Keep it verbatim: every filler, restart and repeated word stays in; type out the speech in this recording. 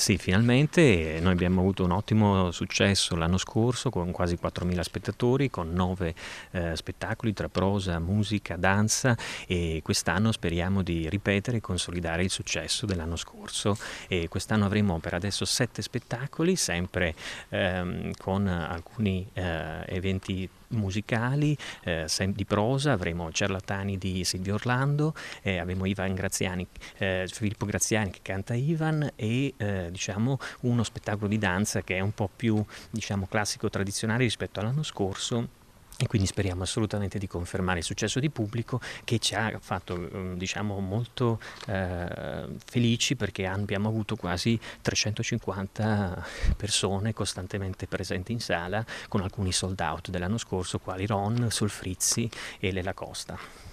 Sì, finalmente noi abbiamo avuto un ottimo successo l'anno scorso con quasi quattromila spettatori, con nove eh, spettacoli tra prosa, musica, danza e quest'anno speriamo di ripetere e consolidare il successo dell'anno scorso e quest'anno avremo per adesso sette spettacoli, sempre ehm, con alcuni eh, eventi musicali, eh, sem- di prosa, avremo Ciarlatani di Silvio Orlando, eh, avremo Ivan Graziani, eh, Filippo Graziani che canta Ivan e eh, diciamo uno spettacolo di danza che è un po' più diciamo classico tradizionale rispetto all'anno scorso e quindi speriamo assolutamente di confermare il successo di pubblico che ci ha fatto eh, diciamo molto eh, felici perché abbiamo avuto quasi trecentocinquanta persone costantemente presenti in sala con alcuni sold out dell'anno scorso quali Ron, Solfrizzi e Lella Costa.